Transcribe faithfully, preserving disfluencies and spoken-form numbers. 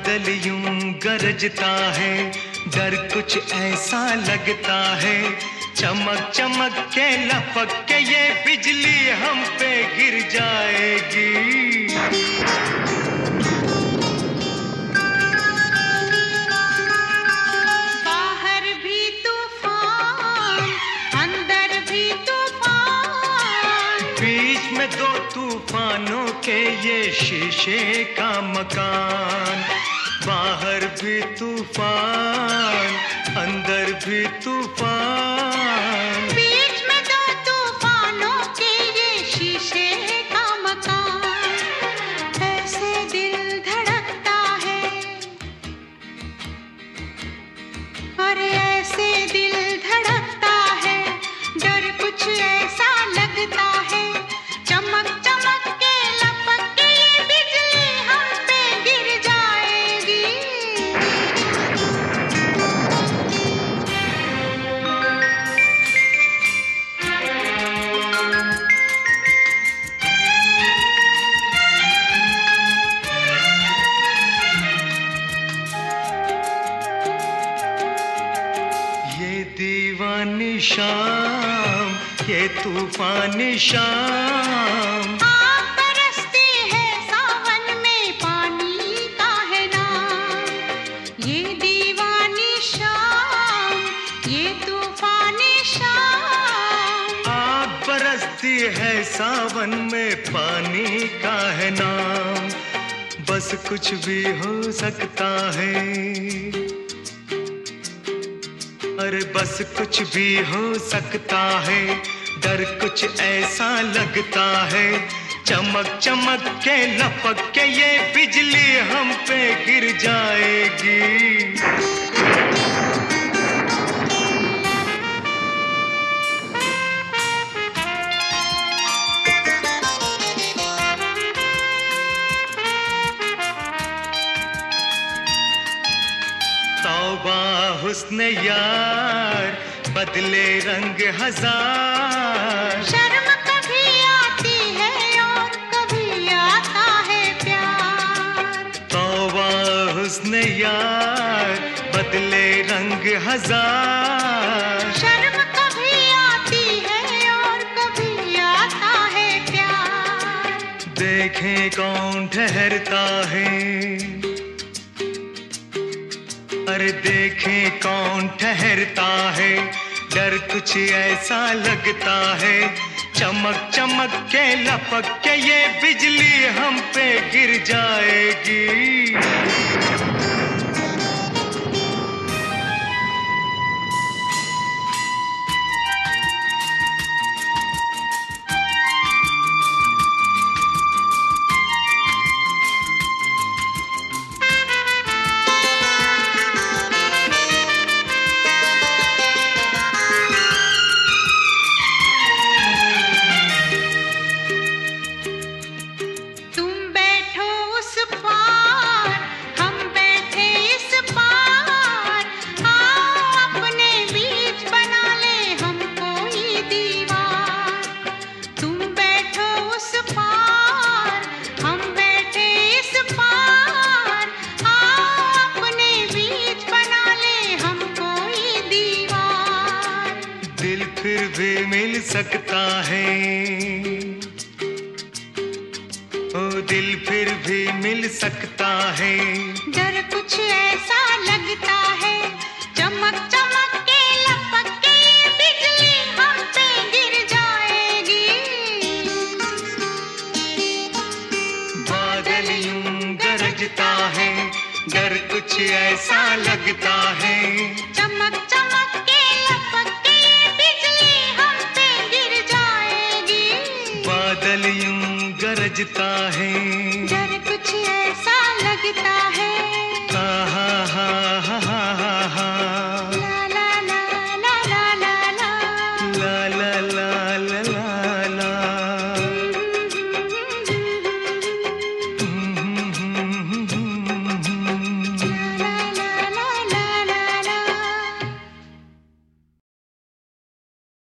बादल यूं गरजता है, डर कुछ ऐसा लगता है, चमक चमक के लपक के ये बिजली हम पे गिर जाएगी। बाहर भी तूफान, अंदर भी तूफान, बीच में दो तूफानों के ये शीशे का मकान। बाहर भी तूफान, अंदर भी तूफान, बीच में दो तूफानों के ये शीशे का मकान। ऐसे दिल धड़कता है, अरे ऐसे दिल धड़कता है, डर कुछ ऐसा लगता है, चमक चमक के लपक के ये बिजली हम पे गिर जाएगी। ये दीवानी शाम, ये तूफानी शाम, आग बरसती है सावन में, पानी का है नाम। ये दीवानी शाम, ये तूफानी शाम, आग बरसती है सावन में, पानी का है नाम। बस कुछ भी हो सकता है, अरे बस कुछ भी हो सकता है, डर कुछ ऐसा लगता है, चमक चमक के लपक के ये बिजली हम पे गिर जाएगी। तौबा हुस्न यार, बदले रंग हजार। शर्म कभी आती है और कभी आता है प्यार। तौबा हुस्न यार, बदले रंग हजार। शर्म कभी आती है और कभी आता है प्यार। देखें कौन ठहरता है, अरे देखें कौन ठहरता है, डर कुछ ऐसा लगता है, चमक चमक के लपक के ये बिजली हम पे गिर जाएगी। फिर भी मिल सकता है, ओ दिल फिर भी मिल सकता है। डर कुछ ऐसा लगता है, चमक चमक के लपक के बिजली हम पे गिर जाएगी। बादल यूं गरजता है, डर कुछ ऐसा लगता है। चमक चमक के लपक के बिजली हम पे गिर जाएगी। बादल यूं गरजता है।